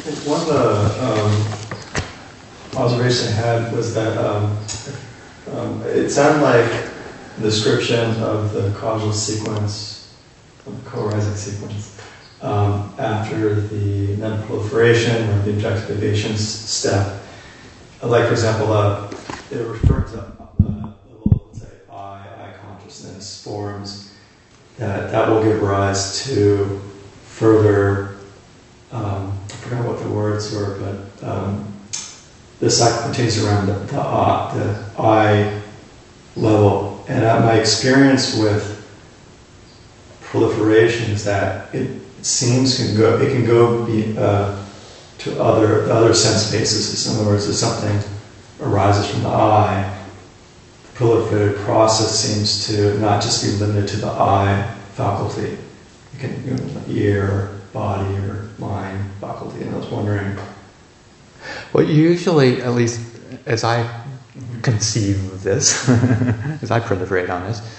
One of the observation I had was that it sounded like the description of the causal sequence, the co-arising sequence, after the non-proliferation or the objectivation step. Like, for example, it refers to level, let's say, I consciousness forms that will give rise to further, I forgot what the words were, but the cycle continues around the I level. And my experience with proliferation is that it seems it can go to other sense bases. In other words, if something arises from the I, the proliferative process seems to not just be limited to the I faculty. It can be ear, body, or mind faculty. And I was wondering. Well, usually, at least as I conceive of this, as I proliferate on this,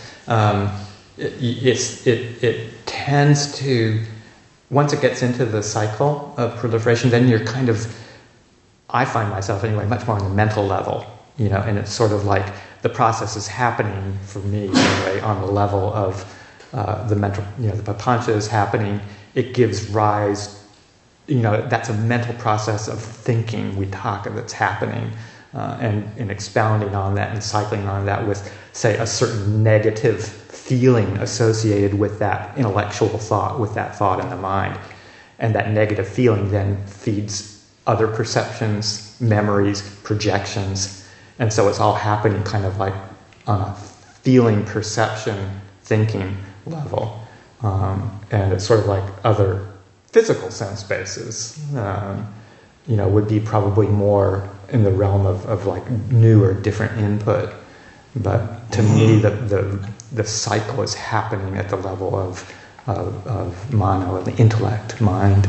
it tends to, once it gets into the cycle of proliferation, then you're kind of, I find myself anyway, much more on the mental level, and it's sort of like the process is happening for me anyway on the level of the mental, the papancha is happening. It gives rise, that's a mental process of thinking, vitakka, that's happening, and expounding on that and cycling on that with, say, a certain negative feeling associated with that intellectual thought, with that thought in the mind. And that negative feeling then feeds other perceptions, memories, projections. And so it's all happening kind of like on a feeling, perception, thinking level. And it's sort of like other physical sense bases, would be probably more in the realm of like new or different input. But to me, the cycle is happening at the level of mano, of the intellect, mind.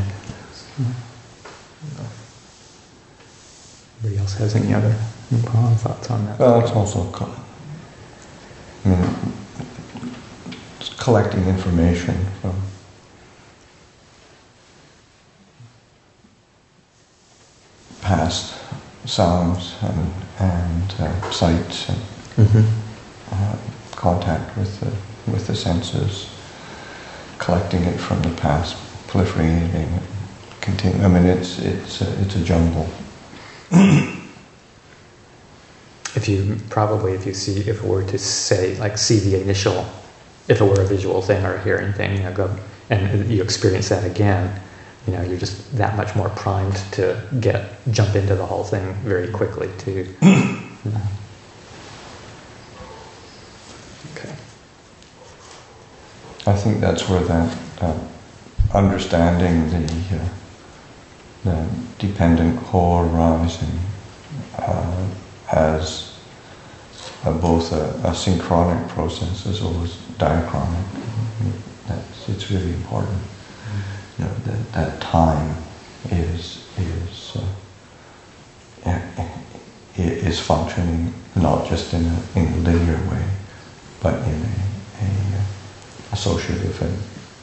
Anybody else has any other thoughts on that? Well, it's also it's collecting information from past sounds and sights and contact with the senses, collecting it from the past, proliferating it, continue. I mean, it's a jungle. If it were to say, like, see the initial, if it were a visual thing or a hearing thing, go and you experience that again, you're just that much more primed to jump into the whole thing very quickly too. Okay. I think that's where that understanding the dependent co-arising as both a synchronic process as well as diachronic. It's really important. That time is functioning not just in a linear way, but in a associative and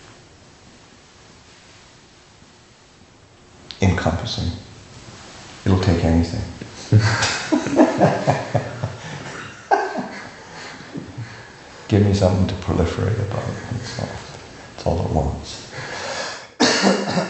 encompassing. It'll take anything. Give me something to proliferate about. That's all it wants.